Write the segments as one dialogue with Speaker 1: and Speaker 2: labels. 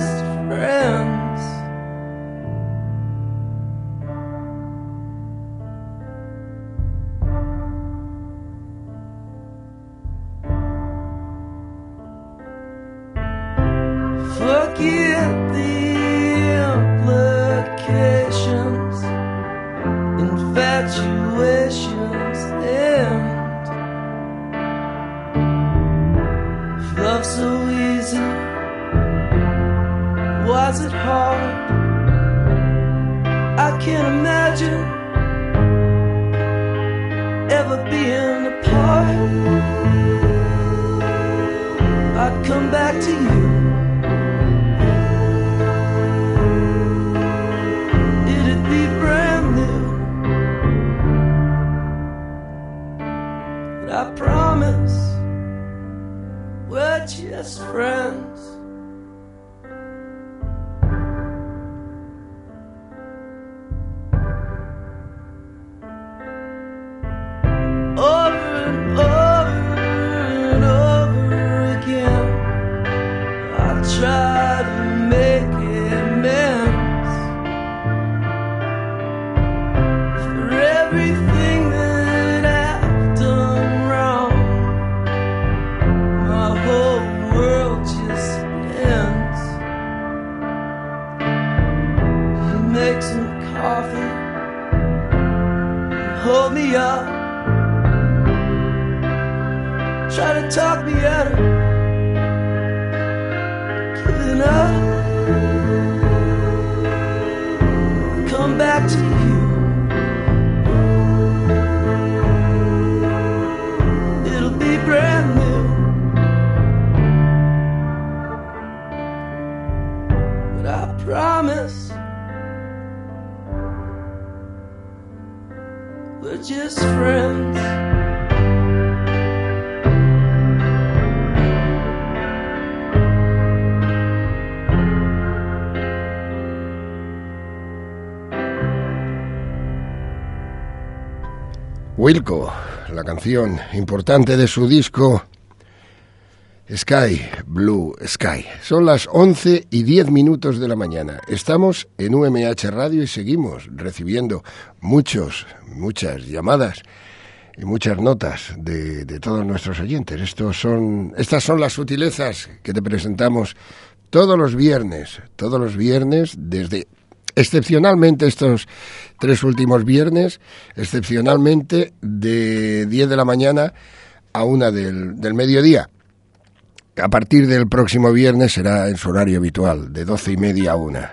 Speaker 1: just friends. Forget the implications, infatuations end. Love so easy, was it hard? I can't imagine ever being apart. I'd come back to you. It'd be brand new. But I promise we're just friends. Over and over and over again, I try to make amends for everything that I've done wrong. My whole world just ends. You make some coffee, you hold me up, try to talk me out of giving up. Come back to you. It'll be brand new. But I promise we're just friends.
Speaker 2: Wilco, la canción importante de su disco Sky, Blue Sky. Son las 11:10 de la mañana. Estamos en UMH Radio y seguimos recibiendo muchas llamadas y muchas notas de todos nuestros oyentes. Estas son las sutilezas que te presentamos todos los viernes, desde excepcionalmente estos 3 últimos viernes, excepcionalmente de 10 de la mañana a 1 del mediodía. A partir del próximo viernes será en su horario habitual, de 12:30 a 1.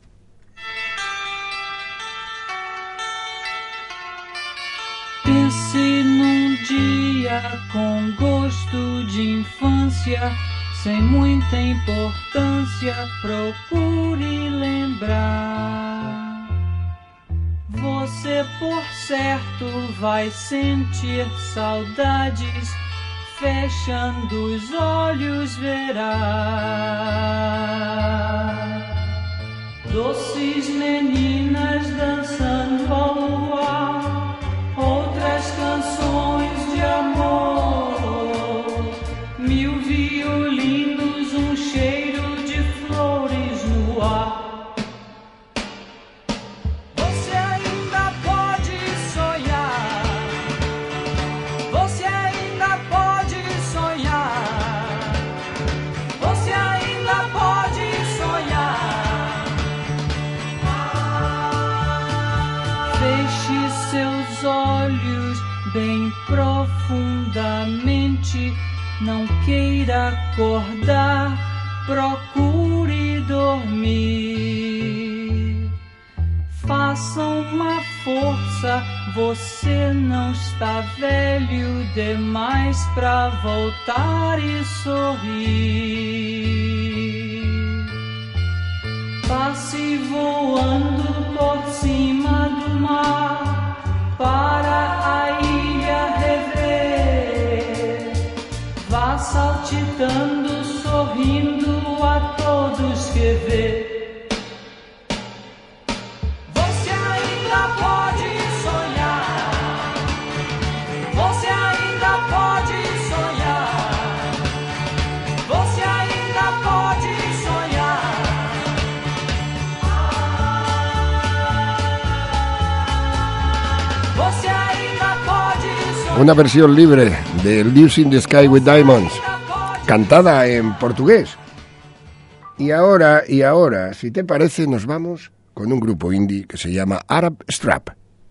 Speaker 3: Pense num dia com gosto de infância, sem muita importância, procure lembrar. Você, por certo, vai sentir saudades, fechando os olhos verá. Doces meninas dançando ao luar, outras canções de amor, 1000 violinos, um cheiro de flores no ar. Você ainda pode sonhar, você ainda pode sonhar, você ainda pode sonhar. Feche seus olhos bem profundamente, não queira acordar, procure dormir. Faça uma força, você não está velho demais pra voltar e sorrir. Passe voando por cima do mar, para a ilha rever. Vá saltitando, sorrindo a todos que vê. Você ainda pode sonhar, você ainda pode sonhar, você ainda pode sonhar.
Speaker 2: Una versión libre de Losing the Sky with Diamonds, cantada en portugués. Y ahora, si te parece, nos vamos con un grupo indie que se llama Arab Strap.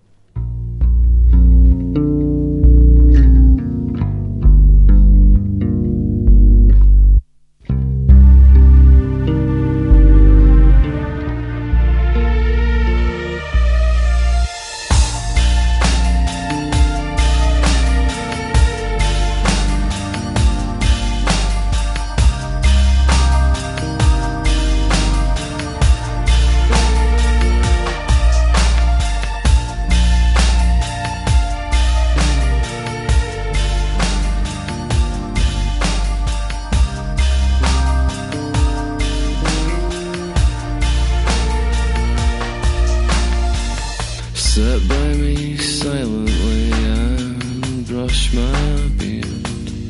Speaker 4: Sit by me silently and brush my beard.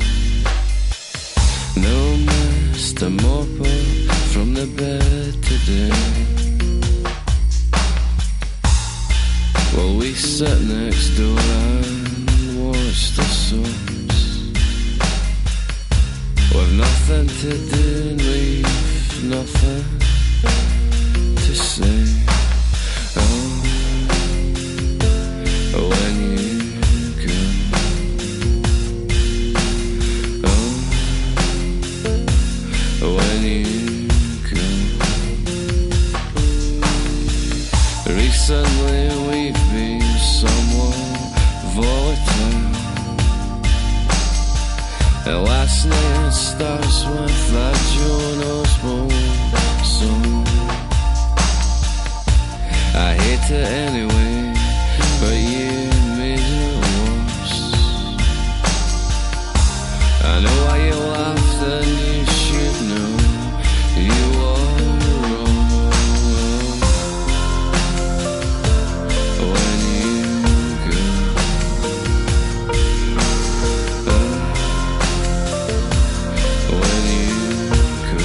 Speaker 4: No mist to mop up from the bed today. Well, we sat next door and watched the soaps. With nothing to do and we've nothing to say. When you go, when you go. Recently we've been somewhat volatile. And last night starts with that Joan Osborne song. I hate it anyway, but you made it worse. I know why you laughed and you should know you are wrong. When you go, when you go.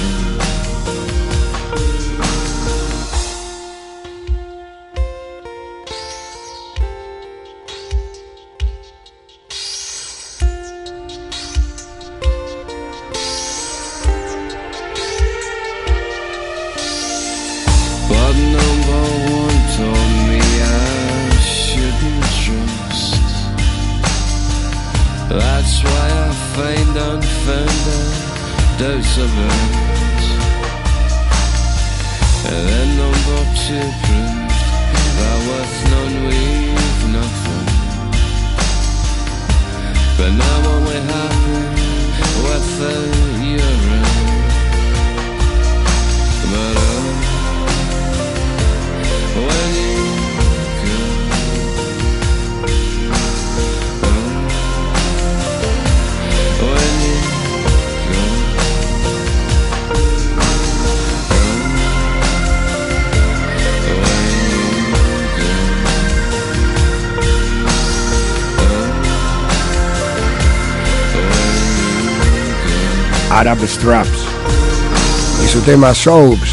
Speaker 4: But number one told me I shouldn't trust. That's why I find unfounded doubts about. And then number two proved that with none we've nothing. But now I'm only happy without you around. But when you go, when you go,
Speaker 2: Arab Straps y su tema Soaps,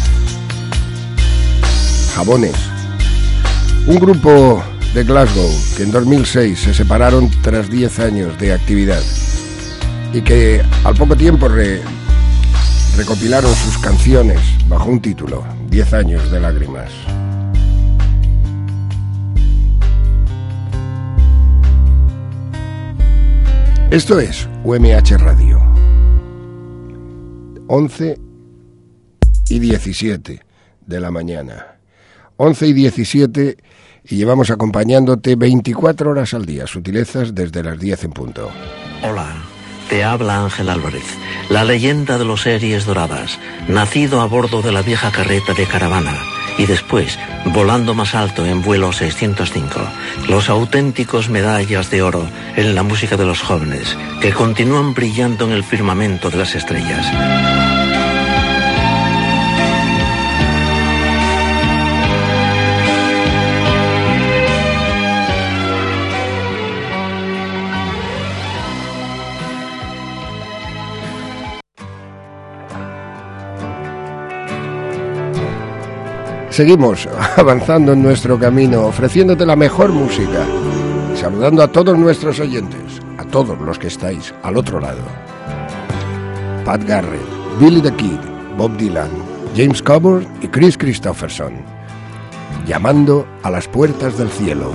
Speaker 2: jabones. Un grupo de Glasgow que en 2006 se separaron tras 10 años de actividad y que al poco tiempo recopilaron sus canciones bajo un título, 10 años de lágrimas. Esto es UMH Radio. 11:17 de la mañana. 11:17 y llevamos acompañándote 24 horas al día, sutilezas desde las 10 en punto.
Speaker 5: Hola, te habla Ángel Álvarez, la leyenda de los series doradas, nacido a bordo de la vieja carreta de caravana y después volando más alto en vuelo 605, los auténticos medallas de oro en la música de los jóvenes que continúan brillando en el firmamento de las estrellas. Seguimos avanzando en nuestro camino, ofreciéndote la mejor música.
Speaker 2: saludando a todos nuestros oyentes, a todos los que estáis al otro lado. Pat Garrett, Billy the Kid, Bob Dylan, James Coburn y Chris Christopherson, llamando a las puertas del cielo.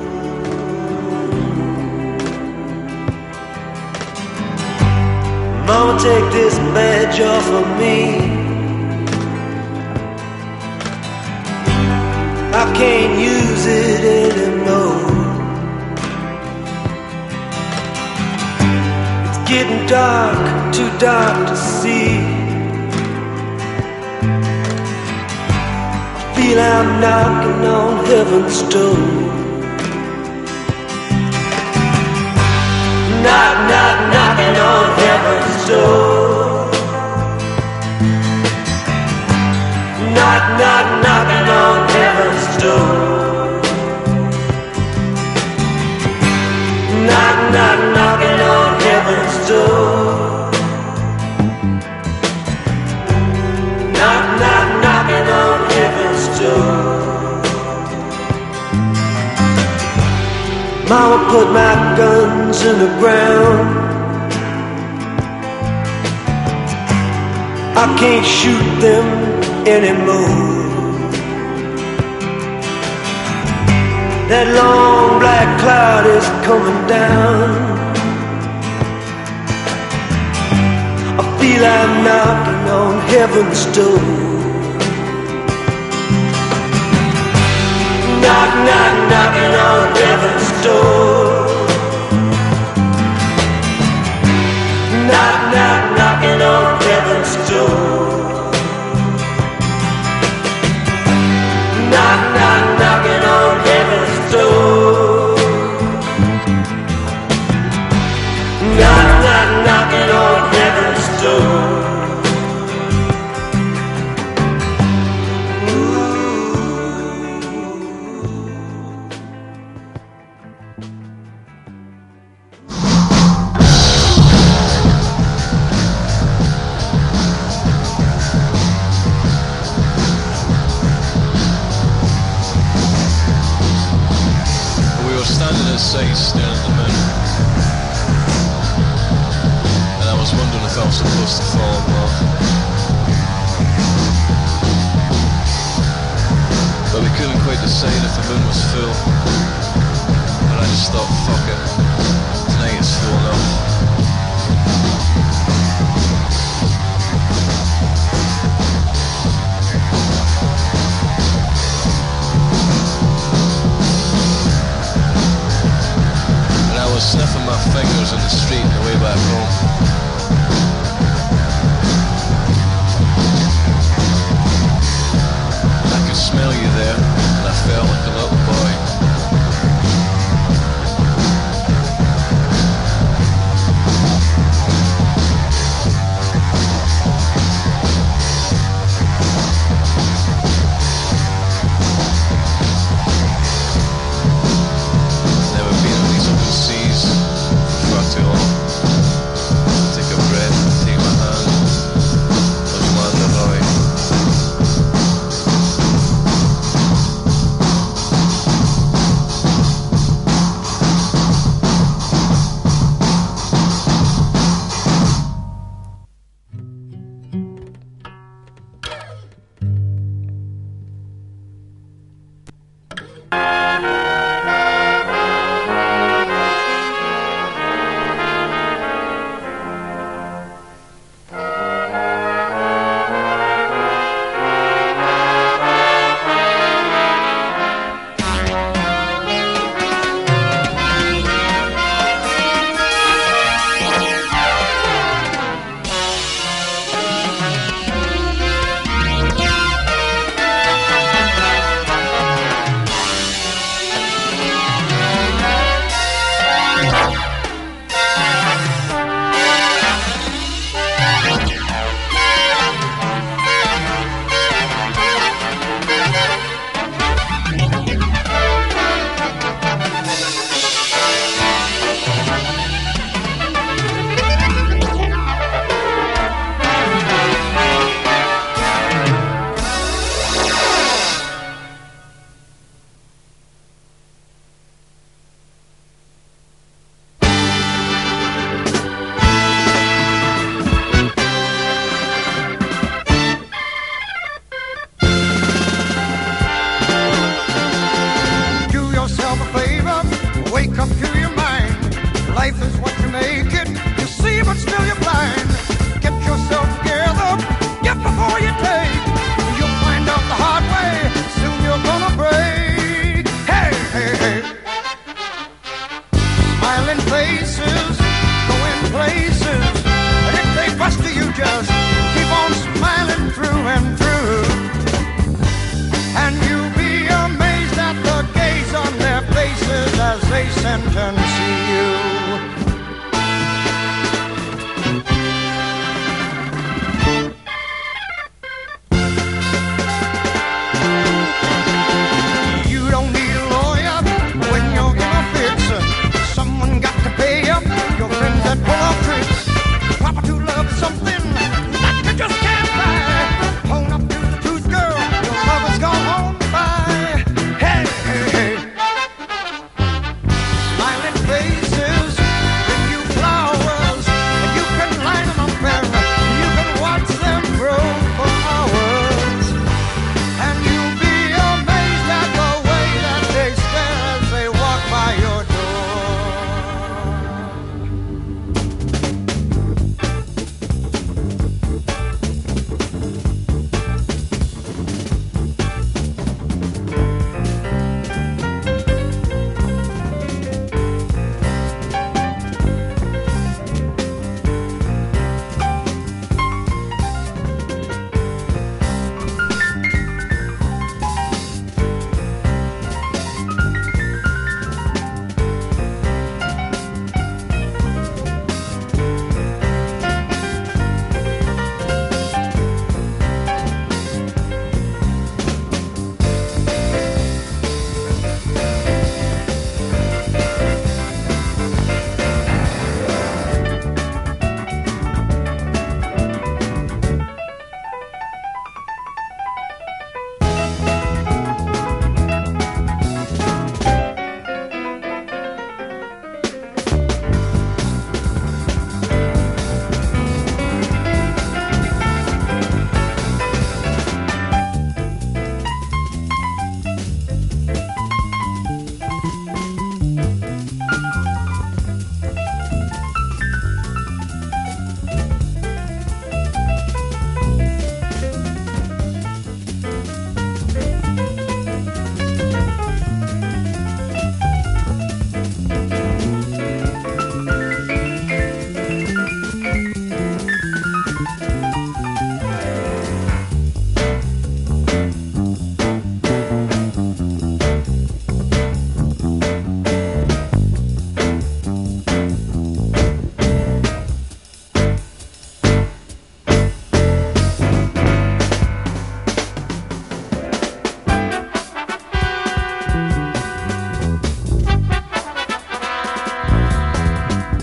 Speaker 1: Mama, take this badge off of me. I can't use it anymore. It's getting dark, too dark to see. I feel I'm knocking on heaven's door. Knock, knock, knocking on heaven's door. Knock, knock, knocking on heaven's door. Knock, knock, knocking on heaven's door. Knock, knock, knocking on heaven's door. Mama put my guns in the ground. I can't shoot them anymore. That long black cloud is coming down. I feel I'm knocking on heaven's door. Knock, knock, knocking on heaven's door. Knock, knock, knocking on heaven's door. Knock, knock, knocking on heaven's door. Knock, knock, knocking on heaven's door.
Speaker 6: Staring at the moon, and I was wondering if I was supposed to fall in love, but we couldn't quite decide if the moon was full, but I just thought, fuck it, tonight is full enough. Sniffing my fingers in the street on the way back home. I could smell you there, and I felt like a little boy.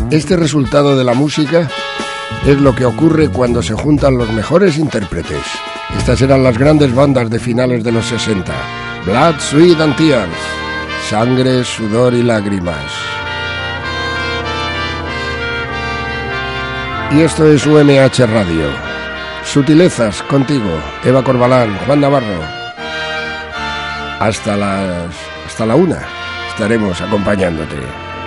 Speaker 2: Este resultado de la música es lo que ocurre cuando se juntan los mejores intérpretes. Estas eran las grandes bandas de finales de los 60. Blood, Sweat and Tears. Sangre, sudor y lágrimas. Y esto es UMH Radio. Sutilezas contigo, Eva Corbalán, Juan Navarro. Hasta la 1 estaremos acompañándote.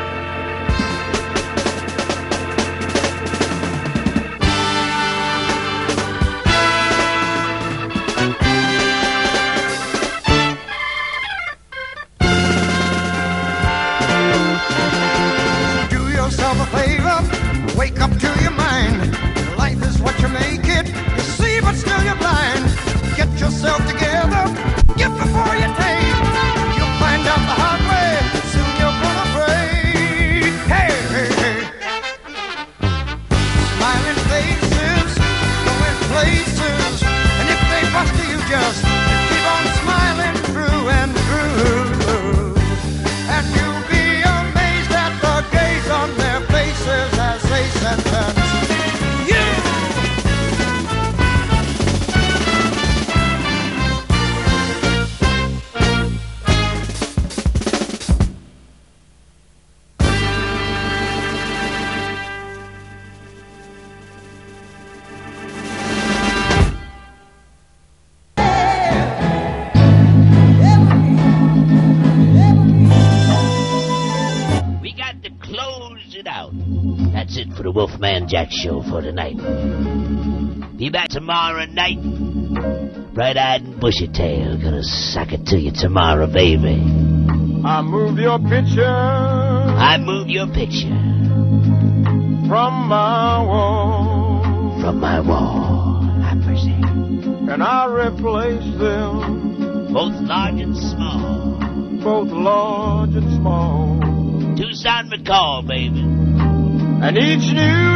Speaker 7: Jack show for tonight. Be back tomorrow night. Bright-eyed and bushy-tailed. Gonna suck it to you tomorrow, baby.
Speaker 8: I move your picture.
Speaker 7: I move your picture.
Speaker 8: From my wall.
Speaker 7: From my wall. Have mercy.
Speaker 8: And I replace them.
Speaker 7: Both large and small.
Speaker 8: Both large and small.
Speaker 7: Tucson McCall, baby.
Speaker 8: And each new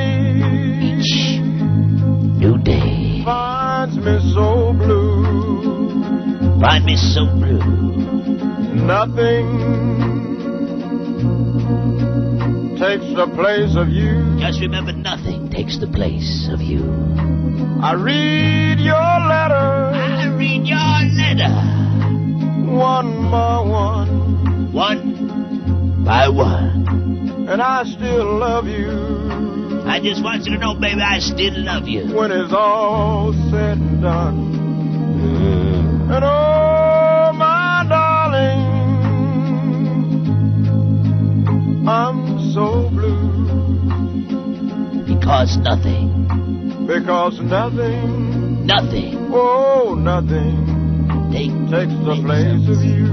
Speaker 8: day finds me so blue.
Speaker 7: Find me so blue.
Speaker 8: Nothing takes the place of you.
Speaker 7: Just remember, nothing takes the place of you.
Speaker 8: I read your letter.
Speaker 7: I read your letter.
Speaker 8: One by one.
Speaker 7: One by one.
Speaker 8: And I still love you.
Speaker 7: I just want you to know, baby, I still love you.
Speaker 8: When it's all said and done. And oh, my darling, I'm so blue.
Speaker 7: Because nothing.
Speaker 8: Because nothing.
Speaker 7: Nothing.
Speaker 8: Oh, nothing takes the place of you.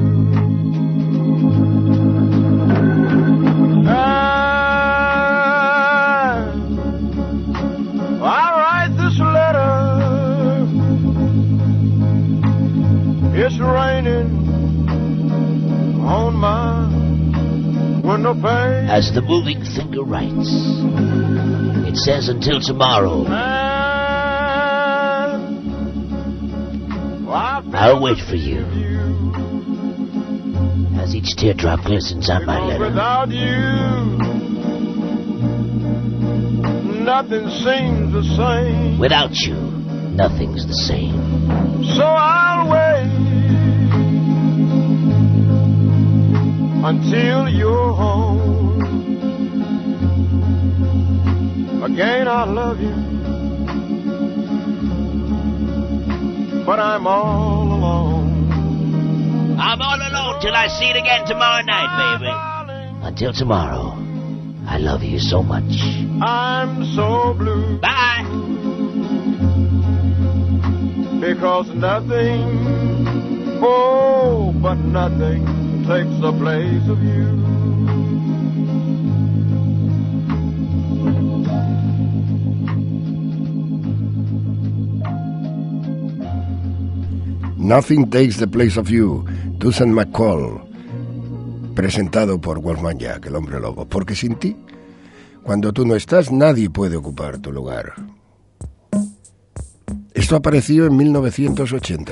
Speaker 8: I write this letter. It's raining on my window pane.
Speaker 7: As the moving finger writes, it says until tomorrow. I'll wait for you. As each teardrop glistens on my letter.
Speaker 8: Without you, nothing seems the same.
Speaker 7: Without you, nothing's the same.
Speaker 8: So I'll wait until you're home. Again, I love you, but I'm all alone.
Speaker 7: I'm all alone till I see it again tomorrow night, baby. Until tomorrow, I love you so much.
Speaker 8: I'm so blue.
Speaker 7: Bye.
Speaker 8: Because nothing, oh, but nothing takes the place of you.
Speaker 2: Nothing Takes the Place of You, Tucson McCall, presentado por Wolfman Jack, el hombre lobo. Porque sin ti, cuando tú no estás, nadie puede ocupar tu lugar. Esto apareció en 1980.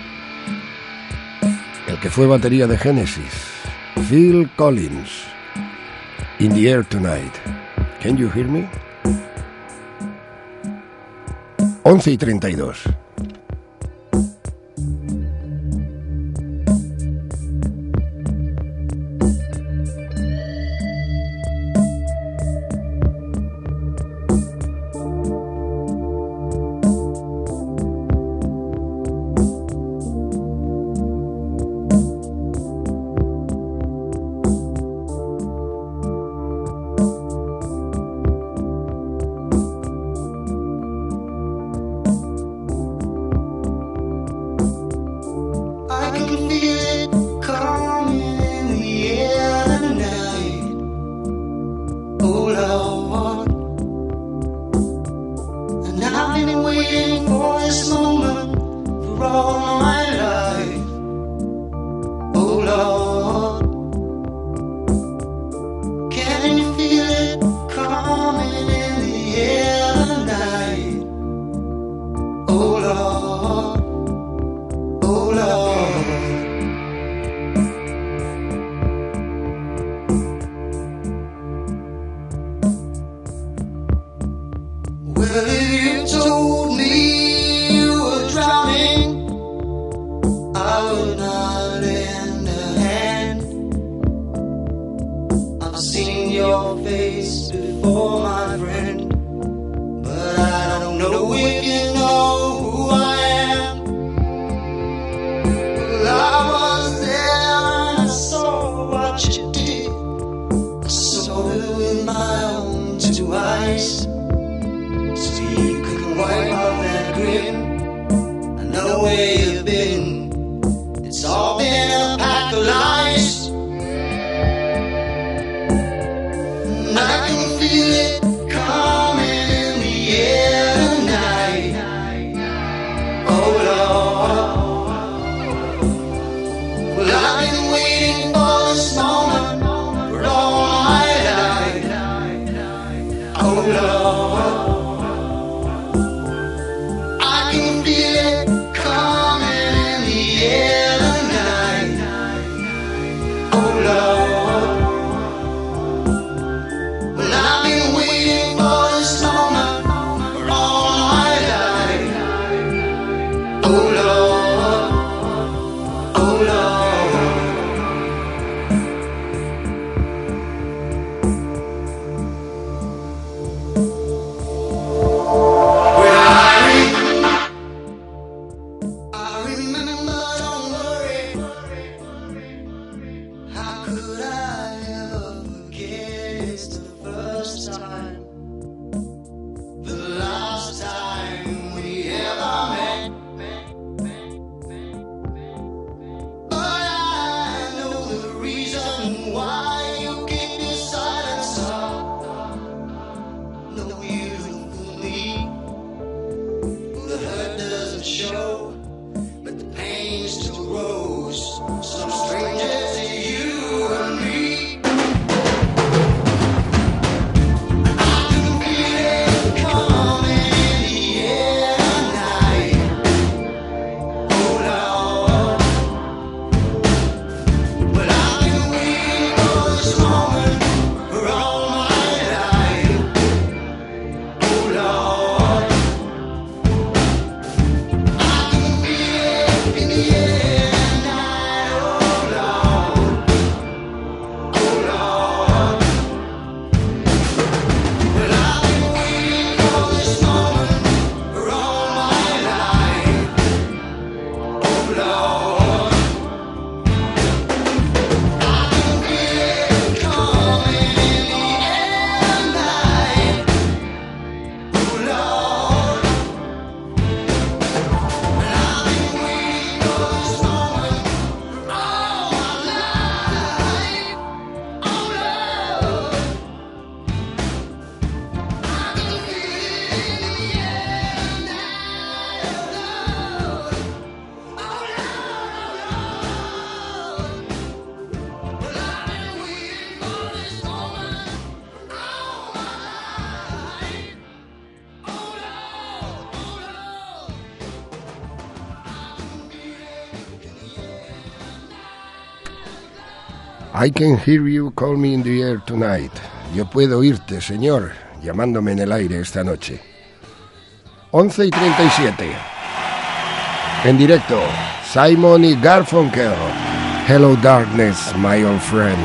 Speaker 2: El que fue batería de Genesis, Phil Collins, In the Air Tonight. Can you hear me? 11:32. I can hear you call me in the air tonight. yo puedo oírte, Señor, llamándome en el aire esta noche. 11:37. En directo, Simon y Garfunkel. Hello Darkness, my old friend.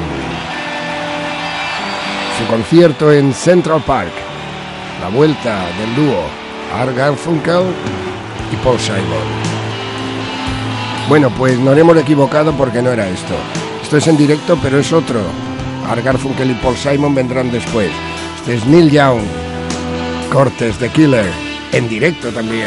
Speaker 2: Su concierto en Central Park. La vuelta del dúo Art Garfunkel y Paul Simon. Bueno, pues nos hemos equivocado porque no era esto. Esto es en directo, pero es otro. Art Garfunkel y Paul Simon vendrán después. Este es Neil Young, Cortes The Killer, en directo también.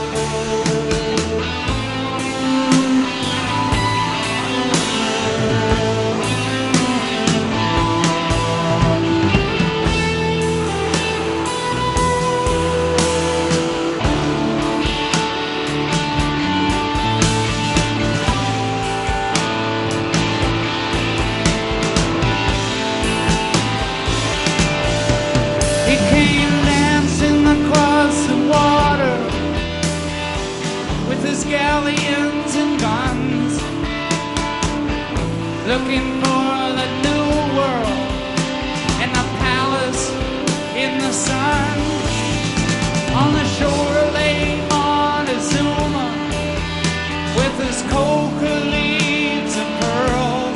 Speaker 3: Looking for the new world and a palace in the sun. On the shore lay Montezuma with his coca leaves and pearls.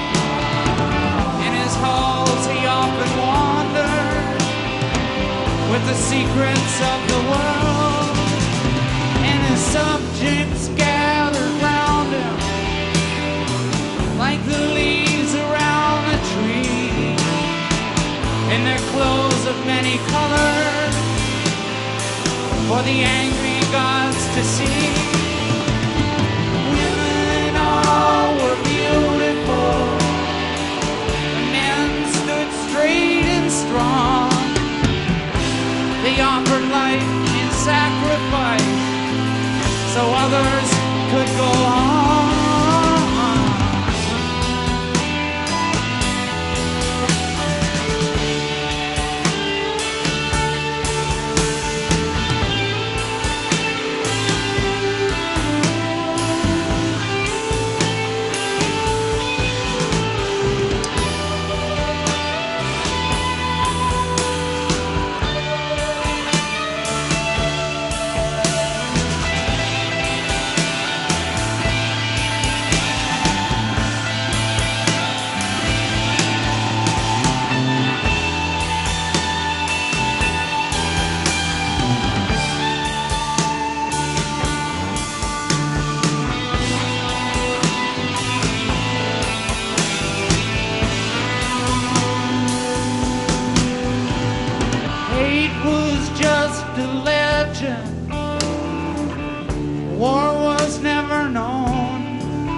Speaker 3: In his halls he often wandered with the secrets of the world, and his subjects gathered round him like the leaves around a tree, in their clothes of many colors, for the angry gods to see. Women all were beautiful, the men stood straight and strong. They offered life in sacrifice so others could go on. War was never known.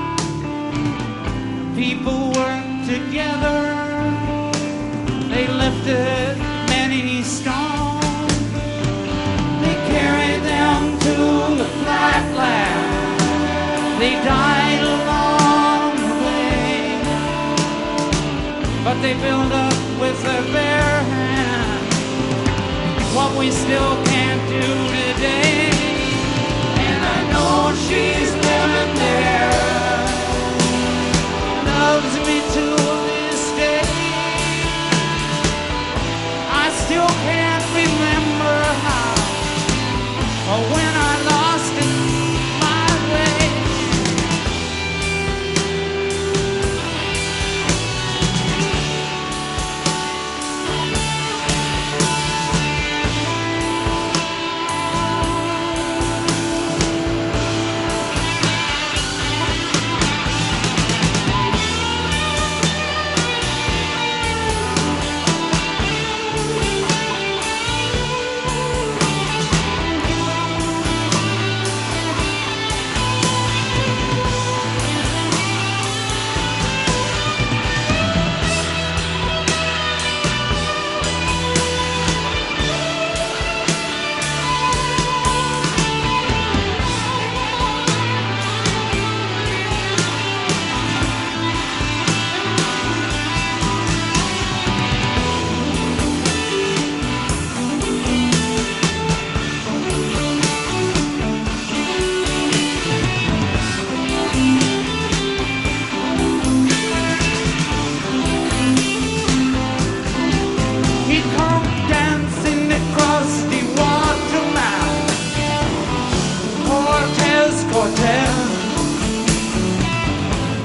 Speaker 3: People worked together. They lifted many stones. They carried them to the flatland. They died along the way, but they built up with their bare hands what we still can't do today. She's living there, loves me to this day. I still can't remember how or when I lost it my way.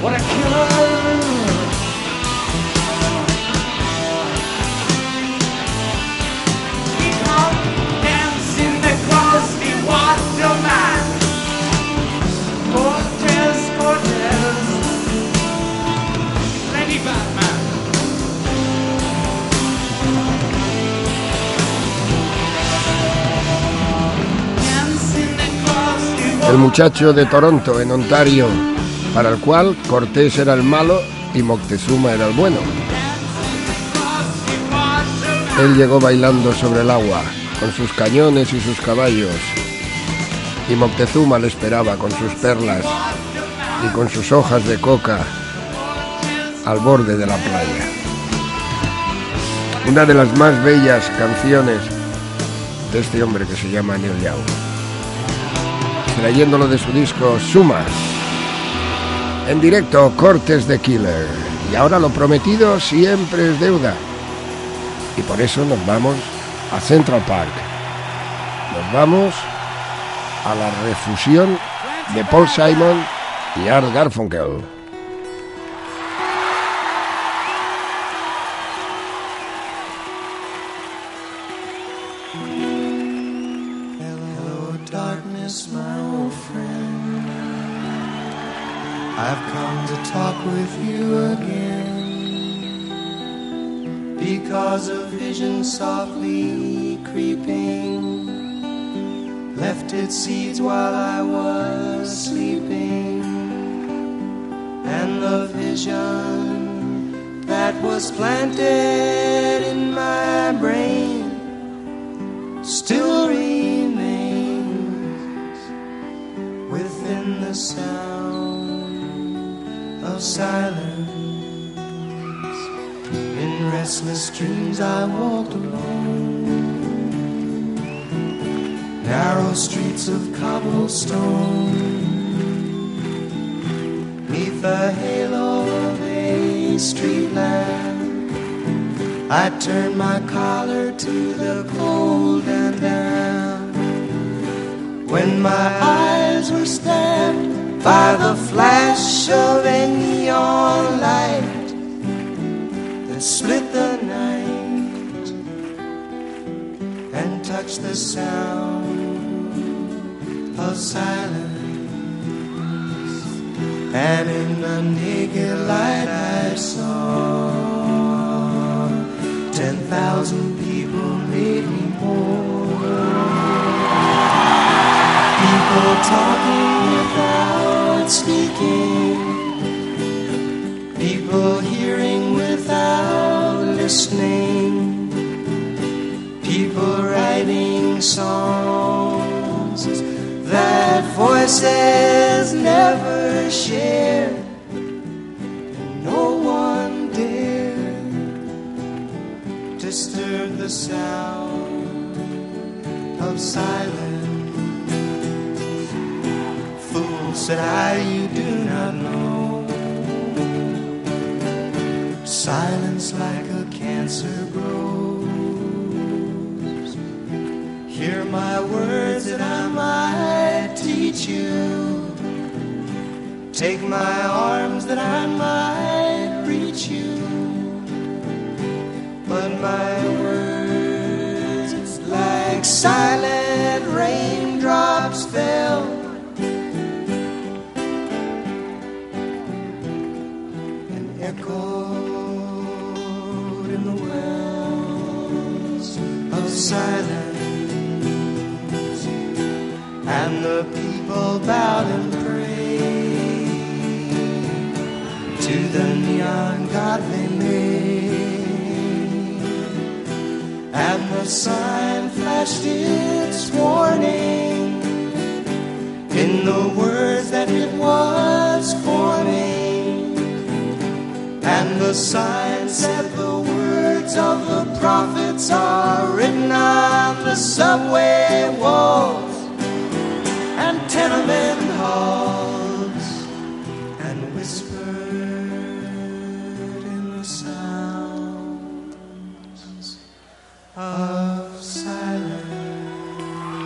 Speaker 3: What a killer! He come dancing across the water man. Cortez, Cortez, plenty bad man. Dancing across the
Speaker 2: El muchacho de Toronto, en Ontario, para el cual Cortés era el malo y Moctezuma era el bueno. Él llegó bailando sobre el agua, con sus cañones y sus caballos, y Moctezuma le esperaba con sus perlas y con sus hojas de coca al borde de la playa. Una de las más bellas canciones de este hombre que se llama Neil Young, extrayéndolo de su disco Suma. En directo, Cortés the Killer. Y ahora lo prometido siempre es deuda. Y por eso nos vamos a Central Park. Nos vamos a la refusión de Paul Simon y Art Garfunkel.
Speaker 1: Hello, darkness, my old friend. I've come to talk with you again, because a vision softly creeping left its seeds while I was sleeping, and the vision that was planted in my brain still remains within the sound of silence. In restless dreams I walked alone, narrow streets of cobblestone, neath the halo of a street lamp. I turned my collar to the cold and damp, when my eyes were stabbed by the flash of a neon light that split the night and touched the sound of silence. And in the naked light I saw 10,000 people made me whole. People talking without speaking, people hearing without listening, people writing songs that voices never shared, and no one dared disturb the sound of silence. Fool, said I, you do not know, silence like a cancer grows. Hear my words that I might teach you, take my arms that I might reach you, but my words like silent raindrops fell and echoed in the wells of silence. And the people bowed and prayed to the neon god they made, and the sign flashed its warning in the words that it was forming, and the sign said the words of the prophets are written on the subway walls and tenement halls, and whispered in the sounds of silence.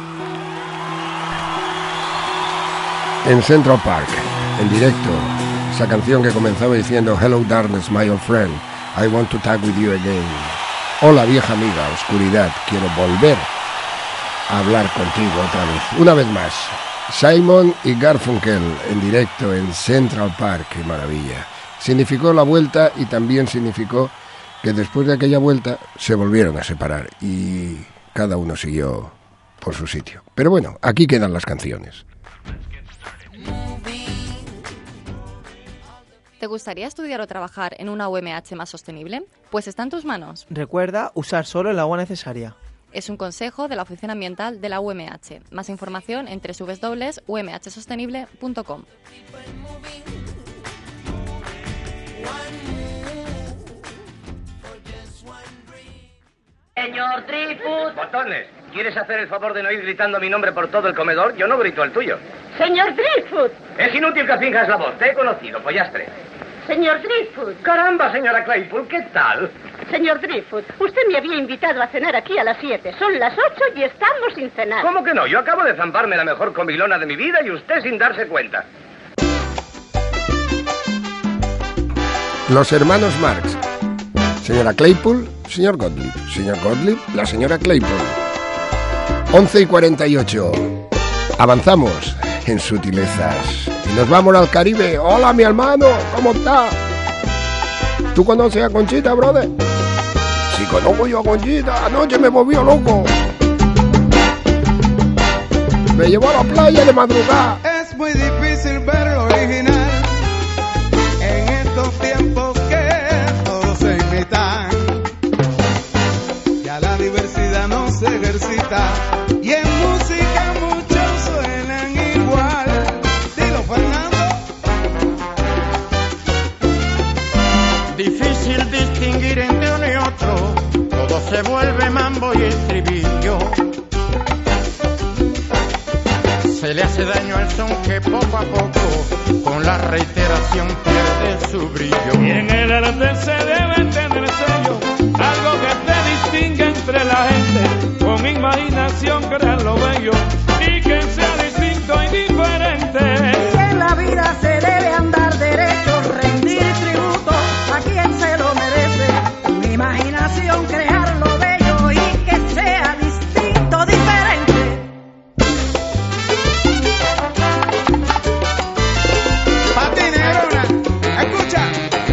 Speaker 2: En Central Park, en directo, Esa canción que comenzaba diciendo Hello darkness, my old friend, I want to talk with you again. Hola vieja amiga, oscuridad, quiero volver a hablar contigo otra vez. Una vez más, Simon y Garfunkel en directo en Central Park, qué maravilla. Significó la vuelta y también significó que después de aquella vuelta se volvieron a separar y cada uno siguió por su sitio. Pero bueno, aquí quedan las canciones.
Speaker 9: ¿Te gustaría estudiar o trabajar en una UMH más sostenible? Pues está en tus manos.
Speaker 10: Recuerda usar solo el agua necesaria.
Speaker 9: Es un consejo de la Oficina Ambiental de la UMH. Más información en www.umhsostenible.com.
Speaker 11: Señor Dreyfus.
Speaker 12: Botones, ¿quieres hacer el favor de no ir gritando mi nombre por todo el comedor? Yo no grito el tuyo.
Speaker 11: Señor Dreyfus.
Speaker 12: Es inútil que finjas la voz, te he conocido, pollastre.
Speaker 11: Señor Dreyfus.
Speaker 12: Caramba, señora Claypool, ¿qué tal?
Speaker 11: Señor Dreyfus, usted me había invitado a cenar aquí a las 7. Son las 8 y estamos sin cenar.
Speaker 12: ¿Cómo que no? Yo acabo de zamparme la mejor comilona de mi vida y usted sin darse cuenta.
Speaker 2: Los hermanos Marx. Señora Claypool, señor Gottlieb. Señor Gottlieb, la señora Claypool. 11:48. Avanzamos en sutilezas. Y nos vamos al Caribe. Hola, mi hermano, ¿cómo está? ¿Tú conoces a Conchita, brother? Si conozco yo a Conchita, anoche me volvió loco. Me llevó a la playa de madrugada.
Speaker 13: Es muy difícil ver lo original en estos tiempos que todos se imitan. Ya la diversidad no se ejercita y en música muchos suenan igual. Dilo, Fernando.
Speaker 14: Difícil distinguir entre uno y otro, todo se vuelve mambo y estribillo. Se le hace daño al son que poco a poco, con la reiteración pierde su brillo.
Speaker 3: Y en el arte se debe tener sello, algo que te distinga entre la gente, con imaginación crear lo bello y que sea distinto y diferente.
Speaker 15: Y en la vida se debe andar derecho, rendir tributo a quien se lo merece, con imaginación crear lo bello y que sea distinto, diferente.
Speaker 13: Pati Negrona, escucha.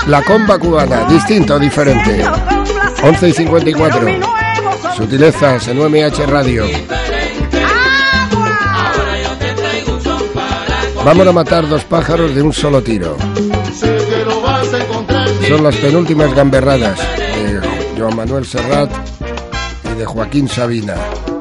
Speaker 2: La comba cubana, distinto, diferente. 11:54. Sutilezas en UMH Radio. Vamos a matar dos pájaros de un solo tiro. Son las penúltimas gamberradas de Joan Manuel Serrat y de Joaquín Sabina.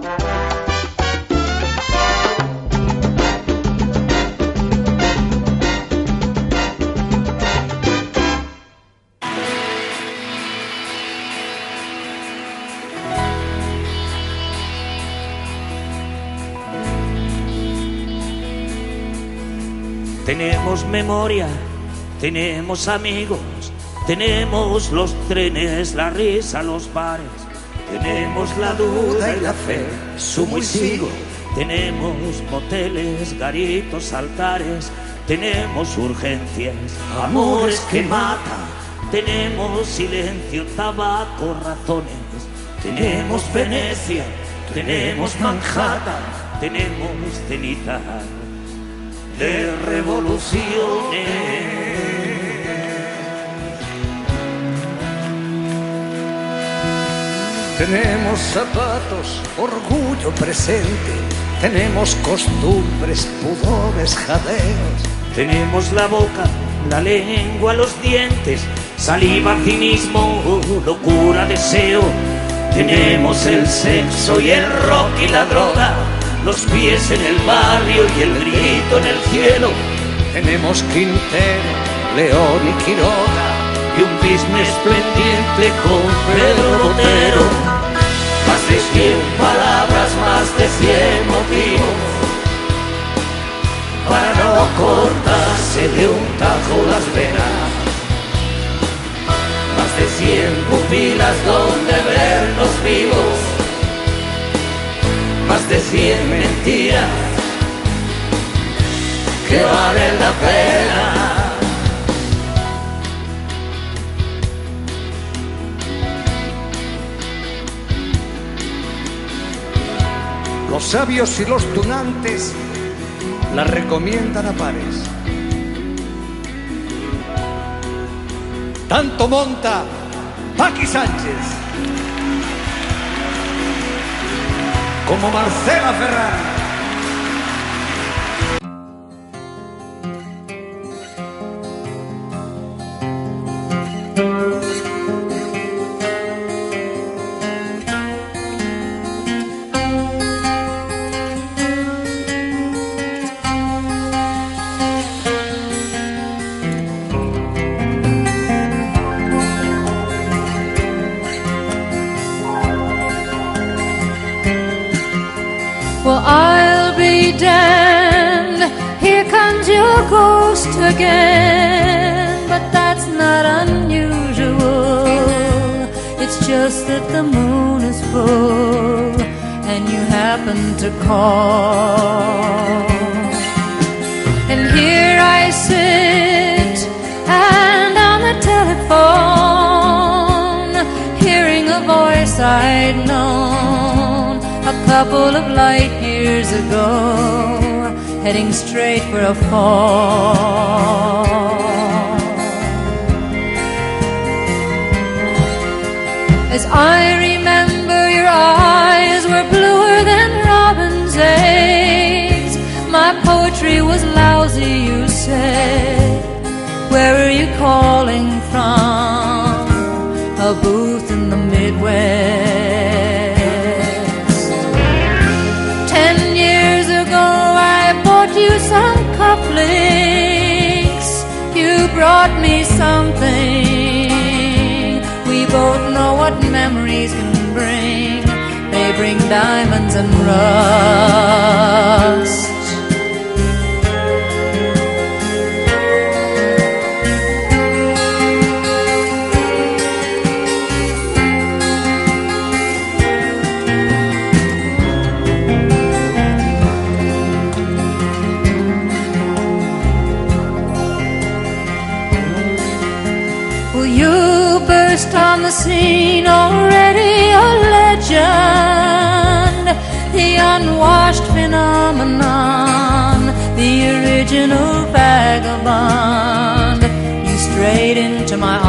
Speaker 16: Tenemos memoria, tenemos amigos, tenemos los trenes, la risa, los bares, tenemos la duda y la fe, sumo y sigo, tenemos moteles, garitos, altares, tenemos urgencias, amores que matan, tenemos silencio, tabaco, razones, tenemos Venecia, tenemos Manhattan, tenemos cenizas de revoluciones.
Speaker 17: Tenemos zapatos, orgullo presente, tenemos costumbres, pudores, jadeos.
Speaker 16: Tenemos la boca, la lengua, los dientes, saliva, cinismo, locura, deseo. Tenemos el sexo y el rock y la droga, los pies en el barrio y el grito en el cielo.
Speaker 17: Tenemos Quintero, León y Quiroga,
Speaker 16: y un business pendiente con Pedro Botero. Más de 100 palabras, más de 100 motivos para no cortarse de un tajo las venas. Más de 100 pupilas donde vernos vivos, más de 100 mentiras que valen la pena.
Speaker 17: Los sabios y los tunantes la recomiendan a pares. Tanto monta Paqui Sánchez como Marcela Ferrán.
Speaker 18: Well, I'll be damned, here comes your ghost again. But that's not unusual, it's just that the moon is full and you happen to call. And here I sit and on the telephone, hearing a voice I'd known a couple of light years ago, heading straight for a fall. As I remember, your eyes were bluer than robin's eggs. My poetry was lousy, you said. Where are you calling from? A booth in the Midwest. You some cufflinks, you brought me something. We both know what memories can bring. They bring diamonds and rust. On the scene, already a legend, the unwashed phenomenon, the original vagabond. You strayed into my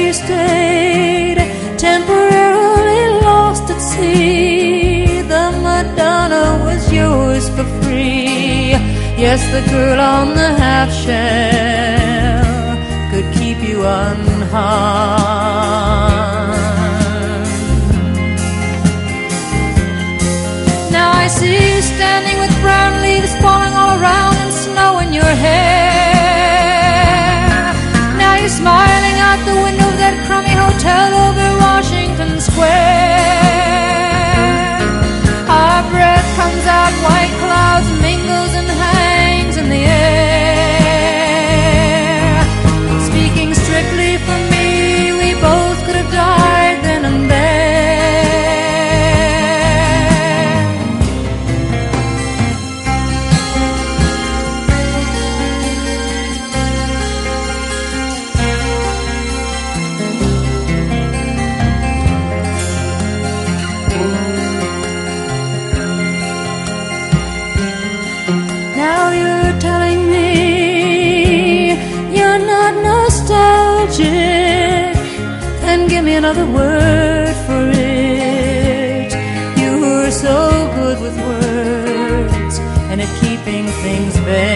Speaker 18: you stayed, temporarily lost at sea. The Madonna was yours for free. Yes, the girl on the half shell could keep you unharmed. Now I see you standing with brown leaves falling all around and snow in your hair. Now you're smiling out the window of that crummy hotel over Washington Square. Our breath comes out, white clouds mingles and hangs in the air. Speaking strictly for me, we both could have died then and there. Now you're telling me you're not nostalgic, then give me another word for it. You were so good with words and at keeping things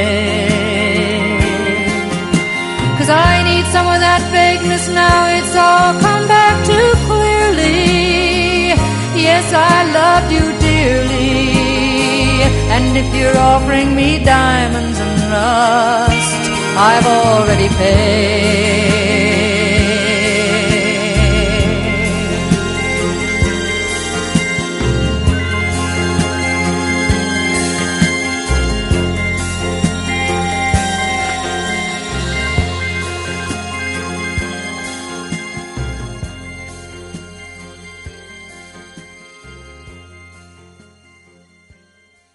Speaker 18: vague. 'Cause I need some of that vagueness now, it's all come back too clearly. Yes, I loved you dearly, and if you're offering me diamonds and rust, I've already paid.